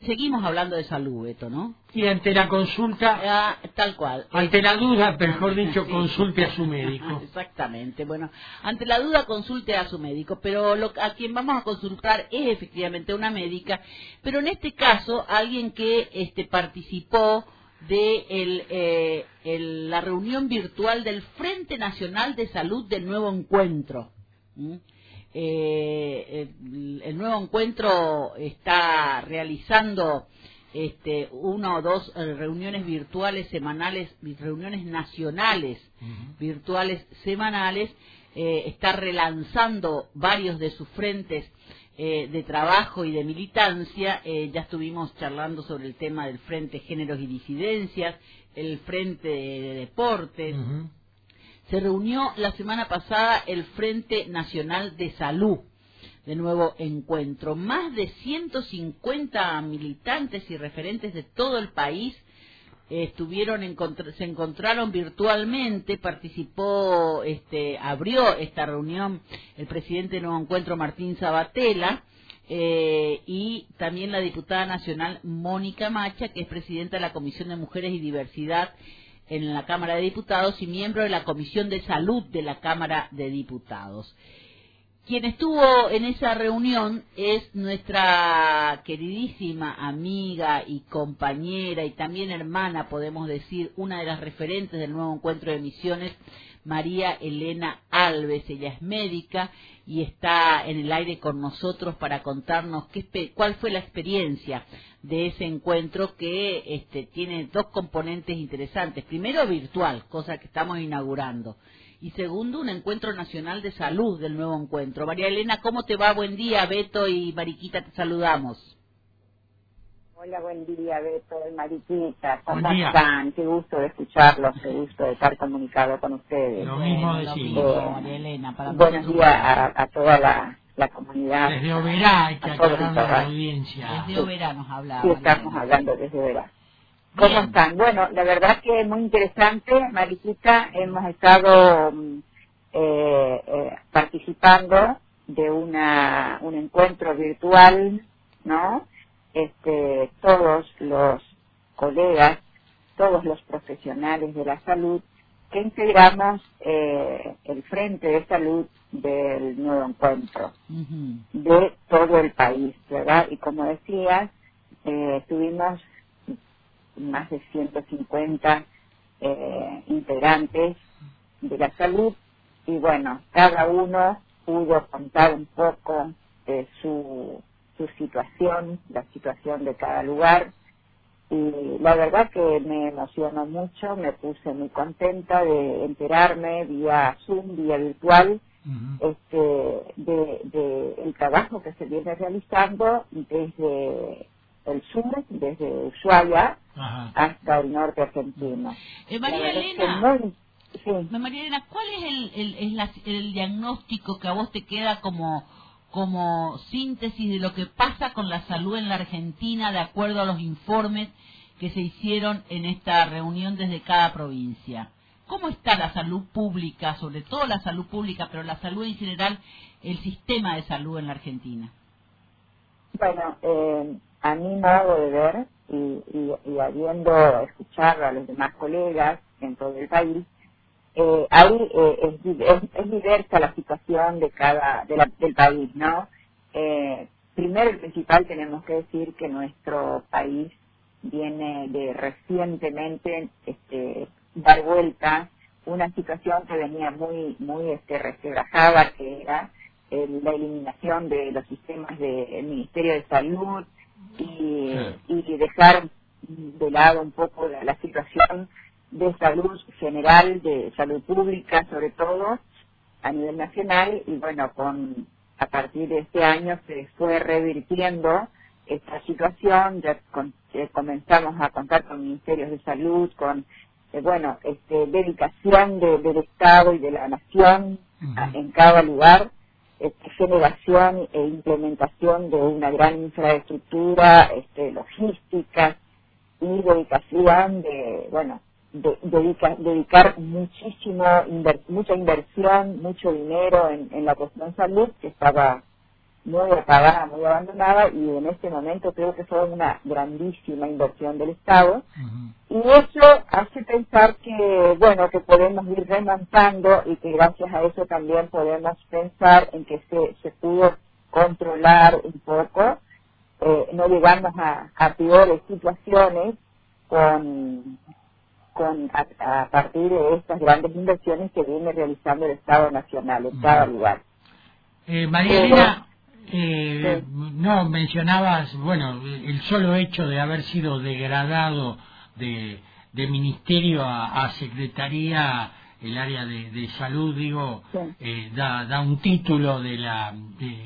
seguimos hablando de salud, Beto, ¿no? Y ante la consulta, tal cual. Ante la duda, mejor dicho, sí. Consulte a su médico. Exactamente. Bueno, ante la duda consulte a su médico, pero a quien vamos a consultar es efectivamente una médica, pero en este caso alguien que participó de la reunión virtual del Frente Nacional de Salud del Nuevo Encuentro. El Nuevo Encuentro está realizando una o dos reuniones virtuales semanales, reuniones nacionales virtuales semanales, está relanzando varios de sus frentes de trabajo y de militancia. Ya estuvimos charlando sobre el tema del Frente Géneros y Disidencias, el Frente de Deportes. Se reunió la semana pasada el Frente Nacional de Salud de Nuevo Encuentro. Más de 150 militantes y referentes de todo el país se encontraron virtualmente. Participó, abrió esta reunión el presidente de Nuevo Encuentro, Martín Sabatella, y también la diputada nacional Mónica Macha, que es presidenta de la Comisión de Mujeres y Diversidad en la Cámara de Diputados y miembro de la Comisión de Salud de la Cámara de Diputados. Quien estuvo en esa reunión es nuestra queridísima amiga y compañera y también hermana, podemos decir, una de las referentes del Nuevo Encuentro de Misiones, María Elena Alves. Ella es médica y está en el aire con nosotros para contarnos cuál fue la experiencia de ese encuentro, que tiene dos componentes interesantes. Primero, virtual, cosa que estamos inaugurando. Y segundo, un encuentro nacional de salud del Nuevo Encuentro. María Elena, ¿cómo te va? Buen día. Beto y Mariquita, te saludamos. Hola, buen día, Beto y Mariquita. ¿Cómo están? Qué gusto de escucharlos, qué gusto de estar comunicado con ustedes. Lo mismo decimos. María Elena. Buenos días a toda la comunidad. Desde Oberá hay que aclarar la audiencia. Desde Oberá nos habla. Sí, estamos hablando desde Oberá. ¿Cómo están? Bueno, la verdad que es muy interesante, Mariquita. Hemos estado participando de un encuentro virtual, ¿no? Todos los colegas, todos los profesionales de la salud que integramos el Frente de Salud del Nuevo Encuentro de todo el país, ¿verdad? Y como decías, tuvimos más de 150 integrantes de la salud, y bueno, cada uno pudo contar un poco de su situación, la situación de cada lugar, y la verdad que me emocionó mucho, me puse muy contenta de enterarme vía Zoom, vía virtual, de el trabajo que se viene realizando desde el sur, desde Ushuaia hasta el norte argentino. María Elena, María Elena, ¿cuál es el diagnóstico que a vos te queda como síntesis de lo que pasa con la salud en la Argentina, de acuerdo a los informes que se hicieron en esta reunión desde cada provincia? ¿Cómo está la salud pública, sobre todo la salud pública, pero la salud en general, el sistema de salud en la Argentina? Bueno, a mi modo de ver, y habiendo escuchado a los demás colegas en todo el país, ahí es diversa la situación del país, ¿no? Primero y principal tenemos que decir que nuestro país viene de recientemente dar vuelta una situación que venía muy resquebrajada, que era la eliminación de los sistemas del Ministerio de Salud y dejar de lado un poco la situación de salud general, de salud pública sobre todo a nivel nacional, y bueno, a partir de este año se fue revirtiendo esta situación. Ya comenzamos a contar con ministerios de salud, con dedicación del Estado y de la Nación en cada lugar, generación e implementación de una gran infraestructura logística y dedicación dedicar mucha inversión, mucho dinero en la cuestión salud, que estaba muy apagada, muy abandonada, y en este momento creo que fue una grandísima inversión del Estado. Y eso hace pensar que, bueno, que podemos ir remontando y que gracias a eso también podemos pensar en que se pudo controlar un poco, no llegamos a peores situaciones a partir de estas grandes inversiones que viene realizando el Estado Nacional en cada lugar. María Elena, sí. no mencionabas, bueno, el solo hecho de haber sido degradado de ministerio a secretaría, el área de salud, digo, sí. Da un título de la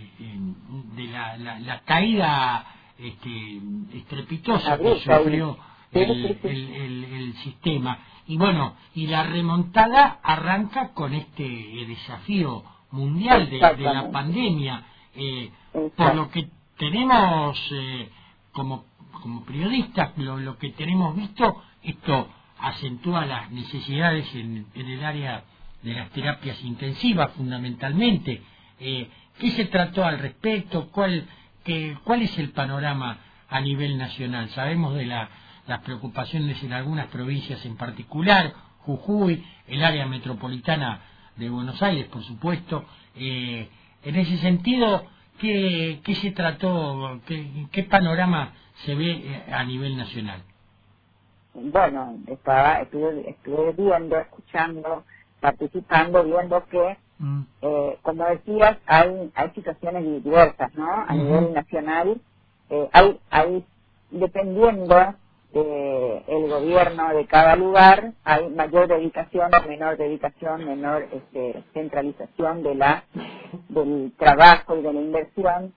caída estrepitosa que sufrió el sistema. Y bueno, y la remontada arranca con este desafío mundial de la pandemia, por lo que tenemos como periodistas, lo que tenemos visto, esto acentúa las necesidades en el área de las terapias intensivas fundamentalmente. ¿Qué se trató al respecto? ¿Cuál es el panorama a nivel nacional? Sabemos de las preocupaciones en algunas provincias en particular, Jujuy, el área metropolitana de Buenos Aires, por supuesto. En ese sentido, ¿qué se trató? ¿Qué panorama se ve a nivel nacional? Bueno, estuve viendo, escuchando, participando, viendo que, como decías, hay situaciones diversas, ¿no? A nivel nacional, hay dependiendo el gobierno de cada lugar, hay mayor dedicación o menor dedicación, menor centralización del trabajo y de la inversión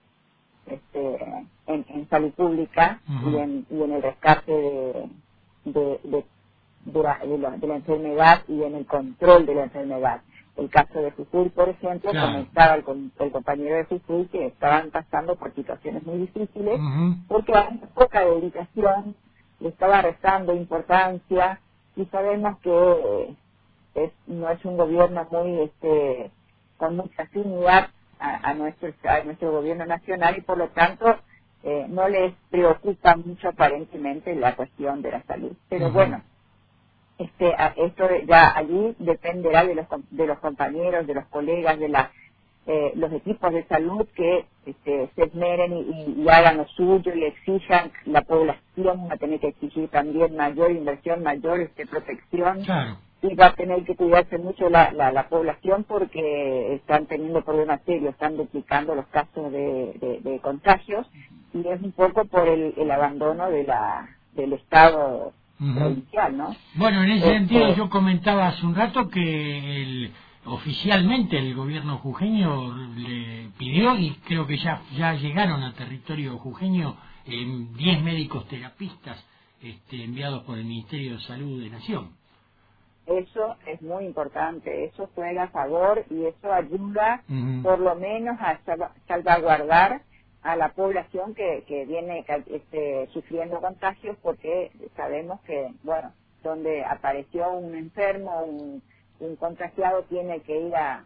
en salud pública y en el rescate de la enfermedad y en el control de la enfermedad. El caso de Jujuy, por ejemplo, comentaba el compañero de Jujuy que estaban pasando por situaciones muy difíciles porque había poca dedicación, le estaba restando importancia, y sabemos que no es un gobierno muy con mucha afinidad a nuestro gobierno nacional, y por lo tanto no les preocupa mucho aparentemente la cuestión de la salud. Pero bueno, esto ya allí dependerá de los compañeros, de los colegas, de los equipos de salud que se esmeren y hagan lo suyo y exijan. La población va a tener que exigir también mayor inversión, mayor protección. Claro. Y va a tener que cuidarse mucho la población porque están teniendo problemas serios, están duplicando los casos de contagios, y es un poco por el abandono del Estado provincial, ¿no? Bueno, en ese sentido yo comentaba hace un rato que oficialmente el gobierno jujeño le pidió, y creo que ya llegaron a territorio jujeño 10 médicos terapistas enviados por el Ministerio de Salud de Nación. Eso es muy importante, eso juega a favor y eso ayuda por lo menos a salvaguardar a la población que viene sufriendo contagios, porque sabemos que, bueno, donde apareció un enfermo, un contagiado, tiene que ir a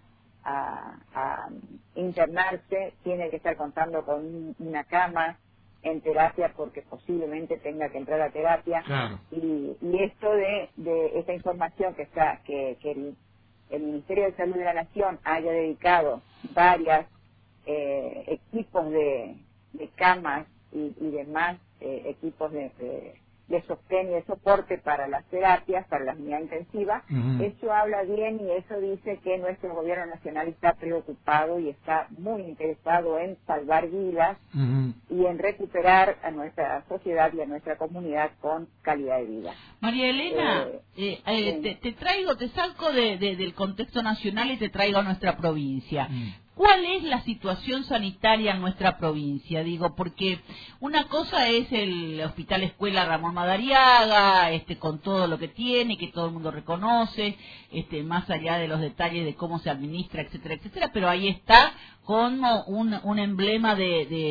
internarse, tiene que estar contando con una cama en terapia porque posiblemente tenga que entrar a terapia. Claro. Y esto de esta información que el Ministerio de Salud de la Nación haya dedicado varias equipos de camas y demás equipos de sostén y de soporte para las terapias, para la unidad intensiva, eso habla bien, y eso dice que nuestro gobierno nacional está preocupado y está muy interesado en salvar vidas y en recuperar a nuestra sociedad y a nuestra comunidad con calidad de vida. María Elena, te saco del contexto nacional y te traigo a nuestra provincia. ¿Cuál es la situación sanitaria en nuestra provincia? Digo, porque una cosa es el Hospital Escuela Ramón Madariaga, con todo lo que tiene, que todo el mundo reconoce, más allá de los detalles de cómo se administra, etcétera, etcétera, pero ahí está como un emblema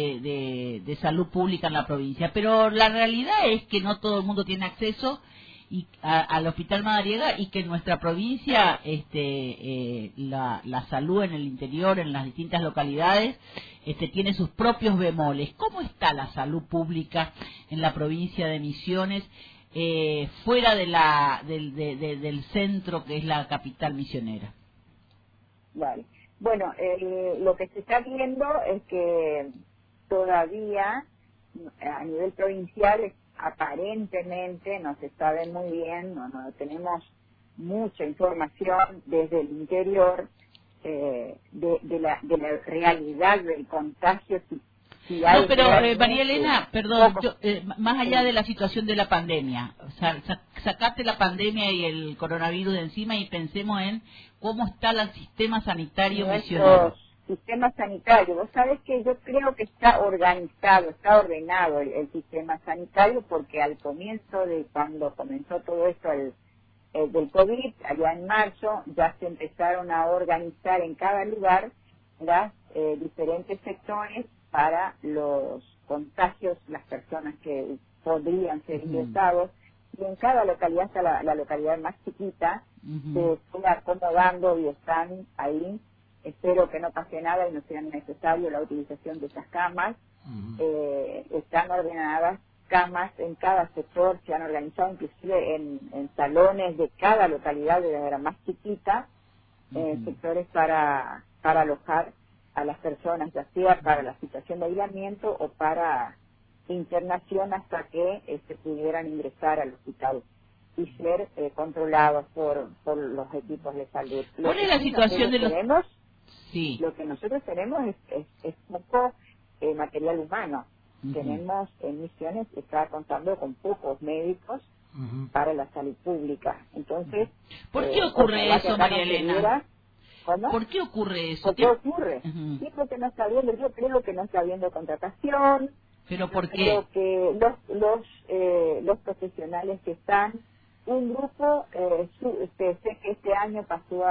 de salud pública en la provincia. Pero la realidad es que no todo el mundo tiene acceso, y al Hospital Madariaga, y que en nuestra provincia la salud en el interior, en las distintas localidades, tiene sus propios bemoles. ¿Cómo está la salud pública en la provincia de Misiones, fuera del centro que es la capital misionera? Vale. Bueno, lo que se está viendo es que todavía a nivel provincial aparentemente no se sabe muy bien, no tenemos mucha información desde el interior de la realidad del contagio. Si hay no, pero María Elena, perdón, más allá de la situación de la pandemia, sacate la pandemia y el coronavirus de encima y pensemos en cómo está el sistema sanitario misionero. Sistema sanitario, vos sabés que yo creo que está organizado, está ordenado el sistema sanitario, porque al comienzo de cuando comenzó todo esto del COVID, allá en marzo, ya se empezaron a organizar en cada lugar las diferentes sectores para los contagios, las personas que podrían ser ingresados, y en cada localidad, hasta la localidad más chiquita, se fue acomodando y están ahí. Espero que no pase nada y no sea necesario la utilización de esas camas. Están ordenadas camas en cada sector, se han organizado inclusive en salones de cada localidad, de la más chiquita, sectores para alojar a las personas, ya sea para la situación de aislamiento o para internación, hasta que pudieran ingresar al hospital y ser controlados por los equipos de salud. ¿Cuál es la situación de los...? Sí. Lo que nosotros tenemos es poco material humano. Tenemos en Misiones, está contando con pocos médicos para la salud pública. Entonces, ¿por qué ocurre eso, María Elena? ¿Cómo? ¿Por qué ocurre eso? ¿Por qué ocurre? Sí, porque no está habiendo, yo creo que no está habiendo contratación. ¿Pero por qué? Creo que los profesionales que están, un grupo, sé que este año pasó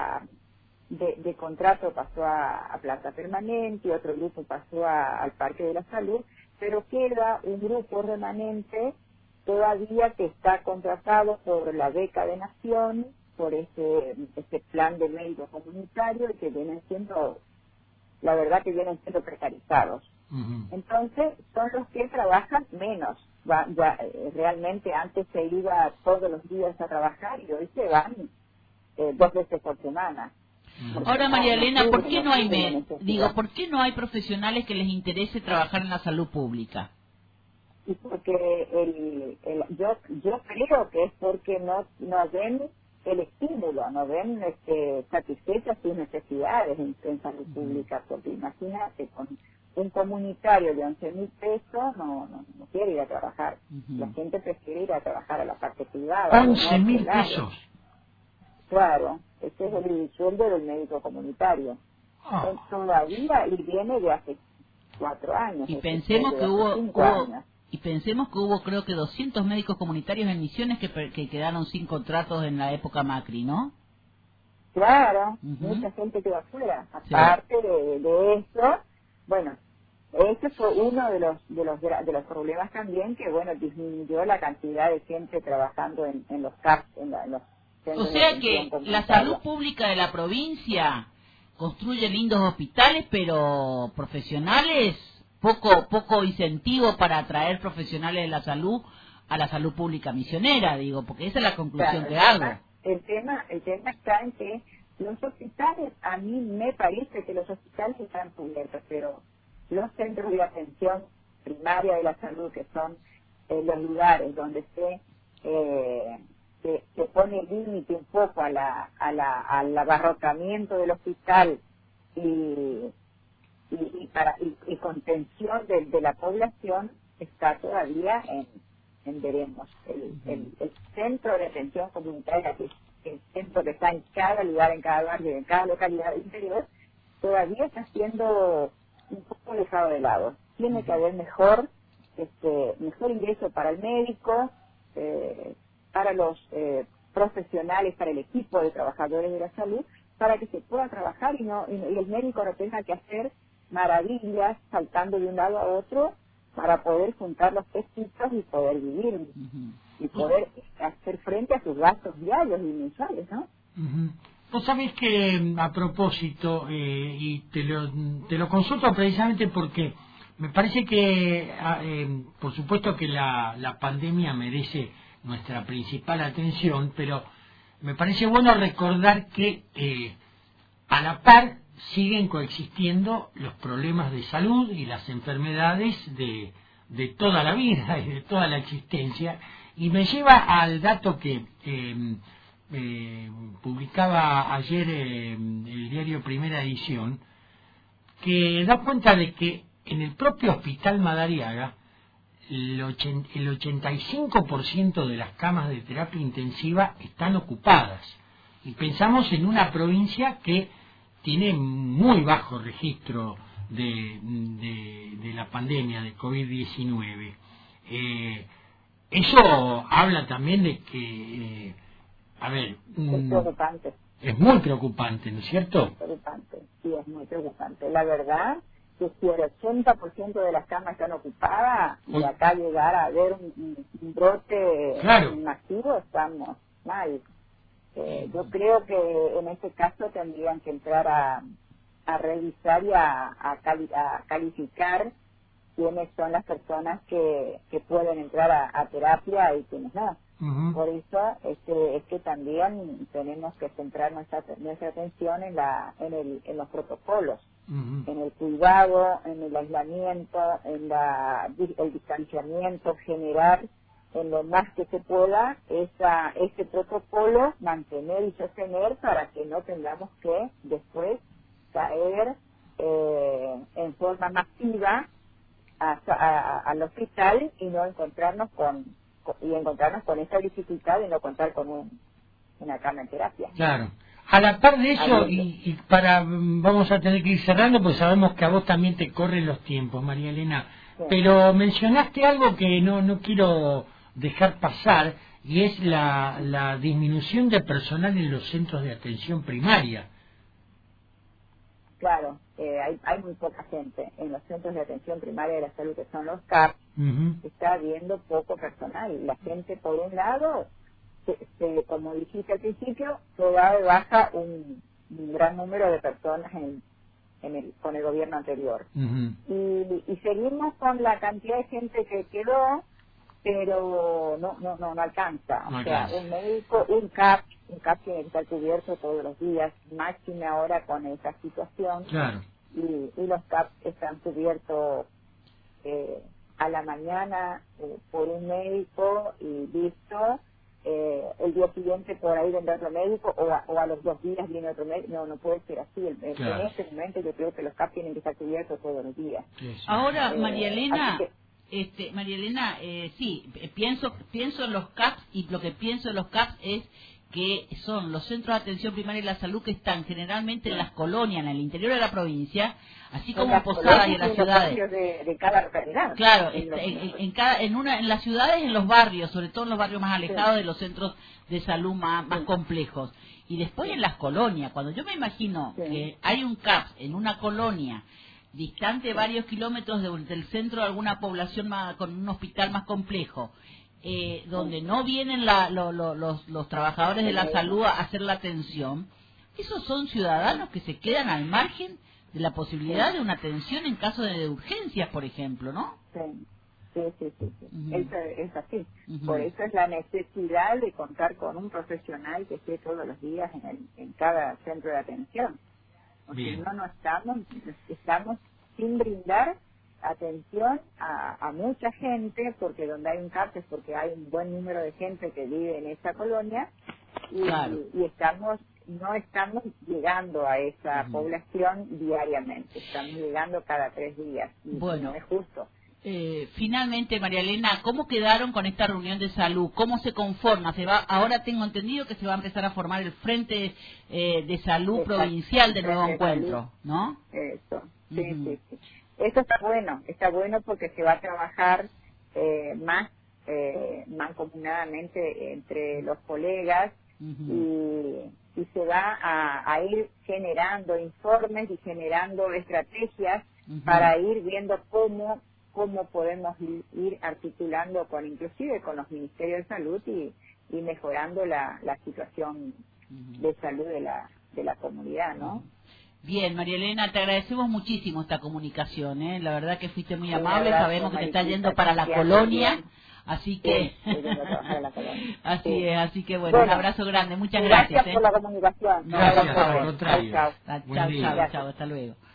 de contrato pasó a Plaza Permanente, y otro grupo pasó al Parque de la Salud, pero queda un grupo remanente todavía que está contratado por la beca de Nación, por este plan de médico comunitario, y que vienen siendo, la verdad que vienen siendo precarizados. Entonces son los que trabajan menos. Realmente antes se iba todos los días a trabajar y hoy se van 2 veces por semana. Ahora, María Elena, ¿por qué no hay ¿por qué no hay profesionales que les interese trabajar en la salud pública? Y porque yo creo que es porque no ven el estímulo, no ven satisfechas sus necesidades en salud pública, porque imagínate, con un comunitario de 11.000 pesos no quiere ir a trabajar. La gente prefiere ir a trabajar a la parte privada. 11.000 pesos. Claro, ese es el sueldo del médico comunitario. Todavía, y viene de hace 4 años. Y pensemos que hubo creo que 200 médicos comunitarios en Misiones que quedaron sin contratos en la época Macri, ¿no? Claro, mucha gente quedó afuera. Aparte de eso, bueno, ese fue uno de los problemas también, que bueno, disminuyó la cantidad de gente trabajando en los CAPS, en los. O sea que la salud pública de la provincia construye lindos hospitales, pero profesionales, poco incentivo para atraer profesionales de la salud a la salud pública misionera, digo, porque esa es la conclusión que hago. El tema está en que los hospitales, a mí me parece que los hospitales están cubiertos, pero los centros de atención primaria de la salud, que son los lugares donde se pone límite un poco al abarrotamiento del hospital y contención de la población, está todavía en veremos. El centro de atención comunitaria, que es el centro que está en cada lugar, en cada barrio, en cada localidad del interior, todavía está siendo un poco dejado de lado. Tiene que haber mejor ingreso para el médico, para los profesionales, para el equipo de trabajadores de la salud, para que se pueda trabajar y el médico no tenga que hacer maravillas saltando de un lado a otro para poder juntar los pesitos y poder vivir y poder hacer frente a sus gastos diarios y mensuales, ¿no? Vos sabés que a propósito, y te lo consulto precisamente porque me parece que, por supuesto que la pandemia merece nuestra principal atención, pero me parece bueno recordar que a la par siguen coexistiendo los problemas de salud y las enfermedades de toda la vida y de toda la existencia, y me lleva al dato que publicaba ayer el diario Primera Edición, que da cuenta de que en el propio Hospital Madariaga el 85% de las camas de terapia intensiva están ocupadas, y pensamos en una provincia que tiene muy bajo registro de la pandemia de COVID-19. Eso habla también de que, es preocupante. Es muy preocupante, ¿no es cierto? Es preocupante, sí, es muy preocupante. La verdad que si el 80% de las camas están ocupadas, y acá llegar a ver un brote masivo, estamos mal. Yo creo que en este caso tendrían que entrar a revisar y a calificar quiénes son las personas que pueden entrar a terapia y quiénes no. Por eso es que también tenemos que centrar nuestra atención en los protocolos, en el cuidado, en el aislamiento, en el distanciamiento, generar en lo más que se pueda ese protocolo, mantener y sostener para que no tengamos que después caer en forma masiva al hospital y no encontrarnos con esa dificultad de no contar con una cama en terapia. Claro. A la par de eso, y vamos a tener que ir cerrando, pues sabemos que a vos también te corren los tiempos, María Elena, sí. Pero mencionaste algo que no quiero dejar pasar, y es la disminución de personal en los centros de atención primaria. Claro, hay muy poca gente en los centros de atención primaria de la salud, que son los CAP. Está habiendo poco personal. La gente, por un lado, como dijiste al principio, se da de baja un gran número de personas con el gobierno anterior. Y seguimos con la cantidad de gente que quedó, pero no alcanza. O sea, un médico, un CAP tiene que estar cubierto todos los días, máxime ahora con esta situación. Claro. Y los CAP están cubiertos a la mañana por un médico y listo. El día siguiente por ahí vendrá otro médico, o a los 2 días viene otro médico. No puede ser así. En este momento yo creo que los CAP tienen que estar cubiertos todos los días. Ahora, María Elena, sí, pienso en los CAPs, y lo que pienso en los CAPs es que son los centros de atención primaria de la salud que están generalmente en las colonias, en el interior de la provincia, así como en Posadas y en las ciudades. De cada localidad. Claro, en las ciudades, en los barrios, sobre todo en los barrios más alejados de los centros de salud más complejos. Y después en las colonias, cuando yo me imagino que hay un CAPS en una colonia distante varios kilómetros del centro de alguna población con un hospital más complejo, donde no vienen los trabajadores de la salud a hacer la atención, esos son ciudadanos que se quedan al margen de la posibilidad de una atención en caso de urgencias, por ejemplo, ¿no? Sí. Eso es así. Por eso es la necesidad de contar con un profesional que esté todos los días en cada centro de atención. Porque no estamos sin brindar atención a mucha gente, porque donde hay un CAP es porque hay un buen número de gente que vive en esa colonia, y no estamos llegando a esa población diariamente, estamos llegando cada 3 días, y no es justo. Finalmente, María Elena, ¿cómo quedaron con esta reunión de salud? ¿Cómo se conforma? Ahora tengo entendido que se va a empezar a formar el Frente de Salud Provincial de Nuevo Encuentro, ¿no? Eso, sí. Eso está bueno porque se va a trabajar más mancomunadamente entre los colegas, y se va a ir generando informes y generando estrategias para ir viendo cómo podemos ir articulando inclusive con los ministerios de salud y mejorando la situación de salud de la comunidad, ¿no? Bien, María Elena, te agradecemos muchísimo esta comunicación, ¿eh? La verdad que fuiste muy Sí, amable, sabemos que te está yendo para la colonia, así que... así que bueno, un abrazo grande, muchas gracias. Gracias por la comunicación. Gracias, al contrario. Chao, hasta luego.